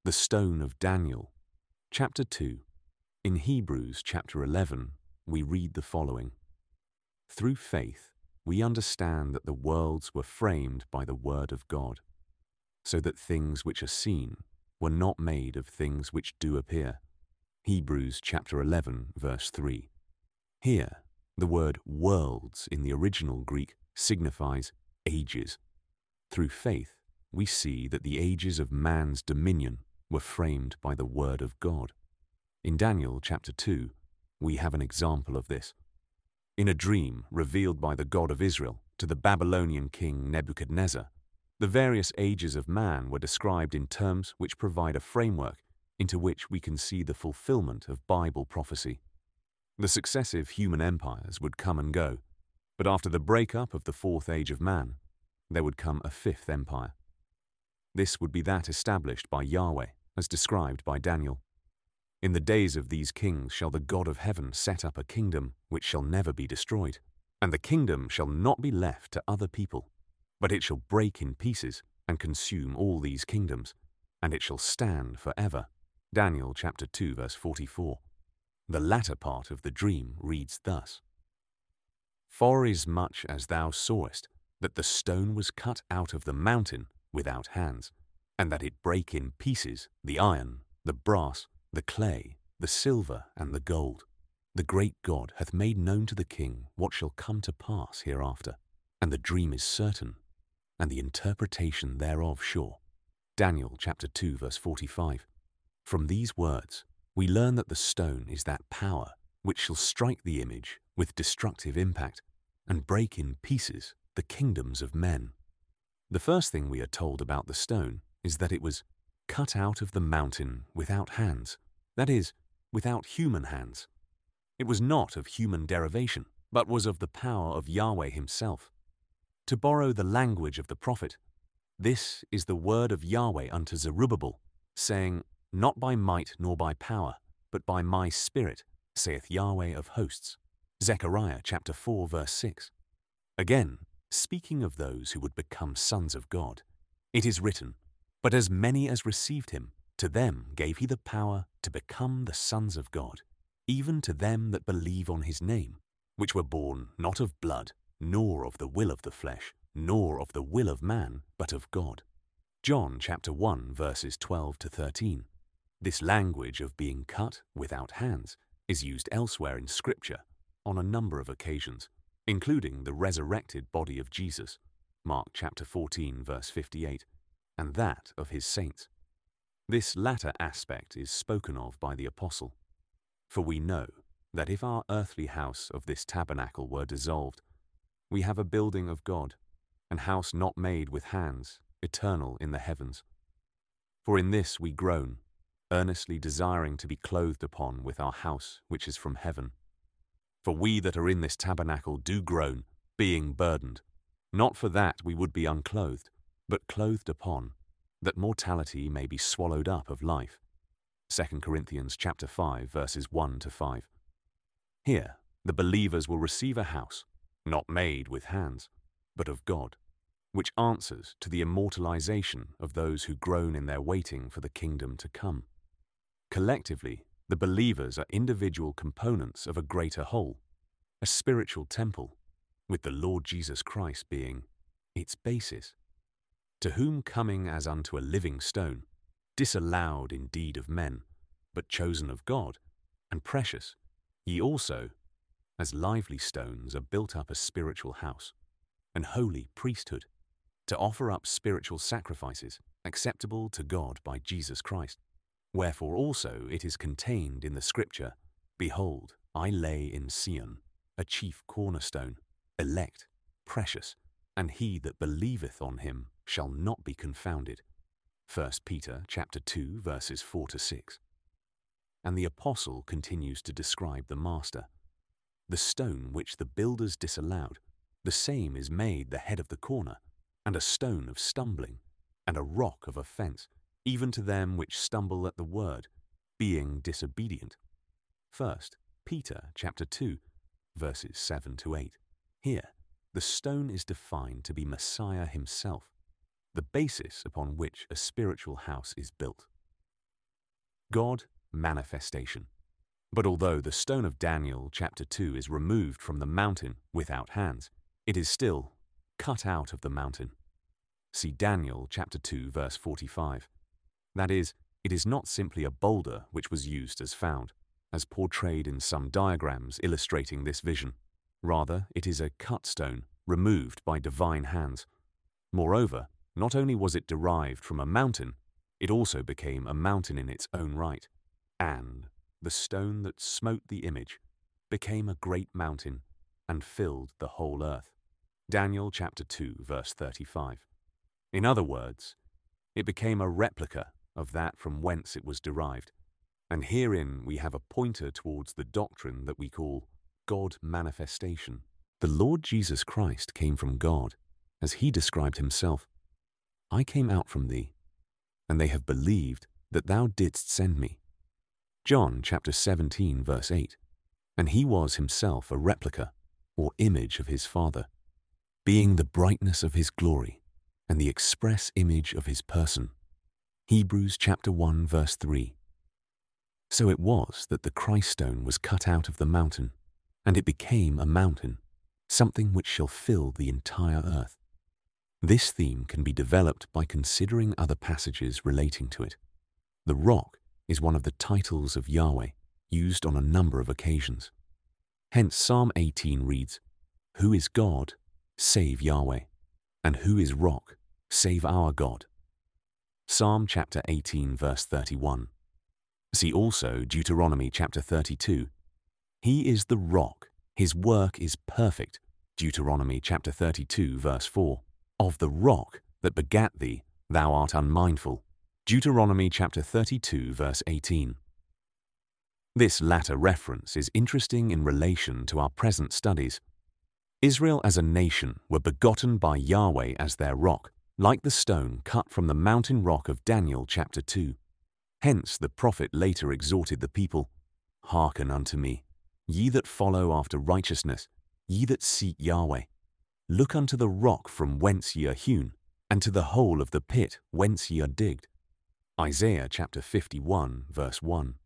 The stone of Daniel. Chapter 2. In Hebrews chapter 11, we read the following. Through faith, we understand that the worlds were framed by the word of God, so that things which are seen were not made of things which do appear. Hebrews chapter 11, verse 3. Here, the word worlds in the original Greek signifies ages. Through faith, we see that the ages of man's dominion were framed by the word of God. In Daniel chapter 2, we have an example of this. In a dream revealed by the God of Israel to the Babylonian king Nebuchadnezzar, the various ages of man were described in terms which provide a framework into which we can see the fulfillment of Bible prophecy. The successive human empires would come and go, but after the breakup of the fourth age of man, there would come a fifth empire. This would be that established by Yahweh, as described by Daniel. In the days of these kings shall the God of heaven set up a kingdom which shall never be destroyed, and the kingdom shall not be left to other people, but it shall break in pieces and consume all these kingdoms, and it shall stand forever. Daniel chapter 2 verse 44. The latter part of the dream reads thus. Forasmuch as thou sawest that the stone was cut out of the mountain without hands, and that it brake in pieces the iron, the brass, the clay, the silver, and the gold. The great God hath made known to the king what shall come to pass hereafter, and the dream is certain, and the interpretation thereof sure. Daniel chapter 2 verse 45. From these words, we learn that the stone is that power which shall strike the image with destructive impact and break in pieces the kingdoms of men. The first thing we are told about the stone is that it was cut out of the mountain without hands, that is, without human hands. It was not of human derivation, but was of the power of Yahweh himself. To borrow the language of the prophet, this is the word of Yahweh unto Zerubbabel, saying, Not by might nor by power, but by my spirit, saith Yahweh of hosts. Zechariah chapter 4 verse 6. Again, speaking of those who would become sons of God, it is written, But as many as received him, to them gave he the power to become the sons of God, even to them that believe on his name, which were born not of blood, nor of the will of the flesh, nor of the will of man, but of God. John chapter 1 verses 12 to 13. This language of being cut without hands is used elsewhere in Scripture on a number of occasions, including the resurrected body of Jesus, Mark chapter 14 verse 58, and that of his saints. This latter aspect is spoken of by the apostle. For we know that if our earthly house of this tabernacle were dissolved, we have a building of God, an house not made with hands, eternal in the heavens. For in this we groan, earnestly desiring to be clothed upon with our house which is from heaven. For we that are in this tabernacle do groan, being burdened, not for that we would be unclothed, but clothed upon, that mortality may be swallowed up of life. 2 Corinthians chapter 5 verses 1 to 5. Here, the believers will receive a house, not made with hands, but of God, which answers to the immortalization of those who groan in their waiting for the kingdom to come. Collectively, the believers are individual components of a greater whole, a spiritual temple, with the Lord Jesus Christ being its basis, to whom coming as unto a living stone, disallowed indeed of men, but chosen of God, and precious, ye also, as lively stones, are built up a spiritual house, an holy priesthood, to offer up spiritual sacrifices acceptable to God by Jesus Christ. Wherefore also it is contained in the Scripture, Behold, I lay in Sion a chief cornerstone, elect, precious, and he that believeth on him shall not be confounded. 1 Peter chapter 2 verses 4 to 6. And the apostle continues to describe the master. The stone which the builders disallowed, the same is made the head of the corner, and a stone of stumbling, and a rock of offense, even to them which stumble at the word, being disobedient. 1 Peter chapter 2 verses 7 to 8. Here, the stone is defined to be Messiah himself, the basis upon which a spiritual house is built. God manifestation. But although the stone of Daniel chapter 2 is removed from the mountain without hands, it is still cut out of the mountain. See Daniel chapter 2 verse 45. That is, it is not simply a boulder which was used as found, as portrayed in some diagrams illustrating this vision. Rather, it is a cut stone removed by divine hands. Moreover, not only was it derived from a mountain, it also became a mountain in its own right. And the stone that smote the image became a great mountain and filled the whole earth. Daniel chapter 2 verse 35. In other words, it became a replica of that from whence it was derived. And herein we have a pointer towards the doctrine that we call God manifestation. The Lord Jesus Christ came from God, as he described himself. I came out from thee, and they have believed that thou didst send me. John chapter 17 verse 8. And he was himself a replica, or image of his Father, being the brightness of his glory, and the express image of his person. Hebrews chapter 1 verse 3. So it was that the Christ stone was cut out of the mountain, and it became a mountain, something which shall fill the entire earth. This theme can be developed by considering other passages relating to it. The rock is one of the titles of Yahweh, used on a number of occasions. Hence Psalm 18 reads, "Who is God, save Yahweh, and who is rock, save our God?" Psalm chapter 18 verse 31. See also Deuteronomy chapter 32. He is the rock, his work is perfect. Deuteronomy chapter 32 verse 4. Of the rock that begat thee, thou art unmindful. Deuteronomy chapter 32 verse 18. This latter reference is interesting in relation to our present studies. Israel as a nation were begotten by Yahweh as their rock, like the stone cut from the mountain rock of Daniel chapter 2. Hence the prophet later exhorted the people, "Hearken unto me, ye that follow after righteousness, ye that seek Yahweh. Look unto the rock from whence ye are hewn, and to the hole of the pit whence ye are digged." Isaiah chapter 51 verse 1.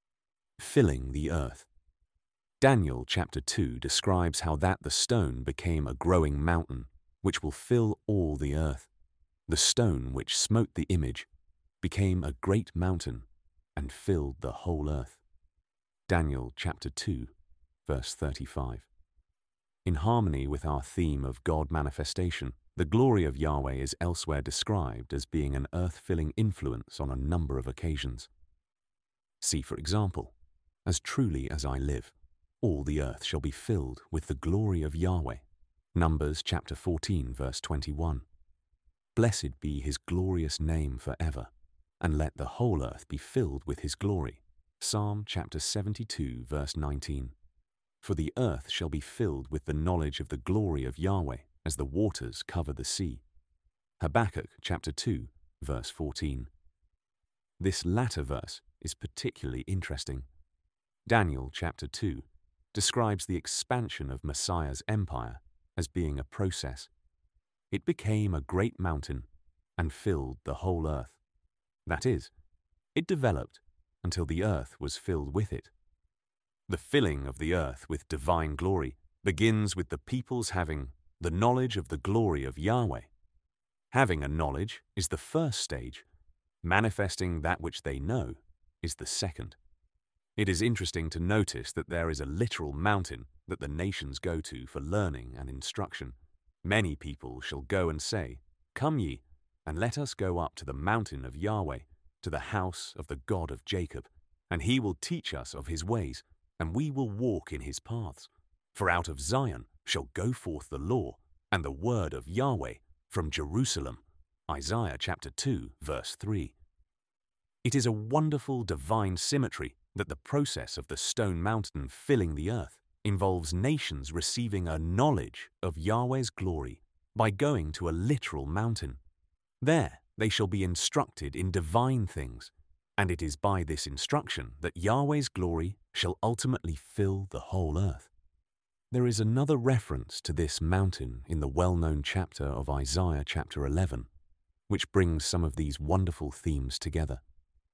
Filling the earth. Daniel chapter 2 describes how that the stone became a growing mountain, which will fill all the earth. The stone which smote the image became a great mountain and filled the whole earth. Daniel chapter 2 verse 35. In harmony with our theme of God manifestation, the glory of Yahweh is elsewhere described as being an earth-filling influence on a number of occasions. See, for example, "As truly as I live, all the earth shall be filled with the glory of Yahweh." Numbers chapter 14 verse 21. "Blessed be his glorious name forever, and let the whole earth be filled with his glory." Psalm chapter 72 verse 19. "For the earth shall be filled with the knowledge of the glory of Yahweh as the waters cover the sea." Habakkuk chapter 2 verse 14. This latter verse is particularly interesting. Daniel chapter 2 describes the expansion of Messiah's empire as being a process. It became a great mountain and filled the whole earth. That is, it developed until the earth was filled with it. The filling of the earth with divine glory begins with the peoples having the knowledge of the glory of Yahweh. Having a knowledge is the first stage. Manifesting that which they know is the second. It is interesting to notice that there is a literal mountain that the nations go to for learning and instruction. Many people shall go and say, "Come ye, and let us go up to the mountain of Yahweh, to the house of the God of Jacob, and he will teach us of his ways, and we will walk in his paths. For out of Zion shall go forth the law, and the word of Yahweh from Jerusalem." Isaiah chapter 2 verse 3. It is a wonderful divine symmetry that the process of the stone mountain filling the earth involves nations receiving a knowledge of Yahweh's glory by going to a literal mountain. There they shall be instructed in divine things, and it is by this instruction that Yahweh's glory shall ultimately fill the whole earth. There is another reference to this mountain in the well-known chapter of Isaiah chapter 11, which brings some of these wonderful themes together.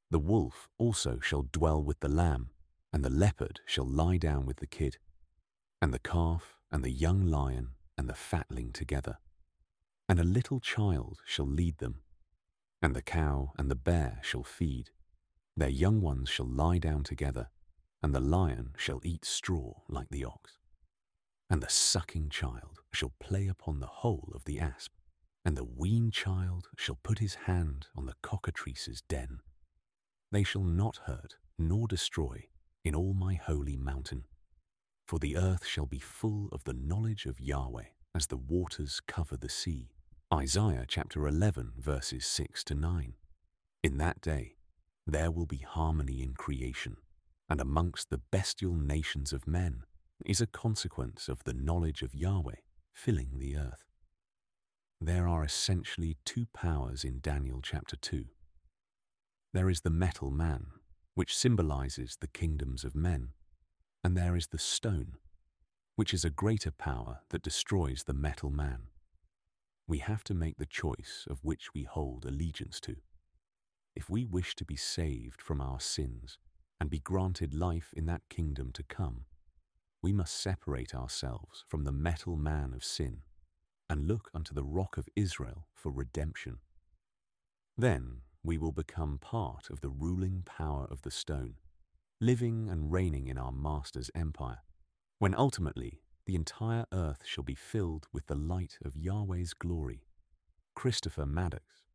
The wolf also shall dwell with the lamb, and the leopard shall lie down with the kid, and the calf and the young lion and the fatling together. And a little child shall lead them, and the cow and the bear shall feed. Their young ones shall lie down together, and the lion shall eat straw like the ox. And the sucking child shall play upon the hole of the asp, and the weaned child shall put his hand on the cockatrice's den. They shall not hurt nor destroy in all my holy mountain, for the earth shall be full of the knowledge of Yahweh as the waters cover the sea. Isaiah chapter 11 verses 6 to 9. In that day there will be harmony in creation, and amongst the bestial nations of men is a consequence of the knowledge of Yahweh filling the earth. There are essentially two powers in Daniel chapter 2. There is the metal man, which symbolizes the kingdoms of men, and there is the stone, which is a greater power that destroys the metal man. We have to make the choice of which we hold allegiance to. If we wish to be saved from our sins and be granted life in that kingdom to come, we must separate ourselves from the metal man of sin and look unto the Rock of Israel for redemption. Then we will become part of the ruling power of the stone, living and reigning in our Master's empire, when ultimately the entire earth shall be filled with the light of Yahweh's glory. Christopher Maddox.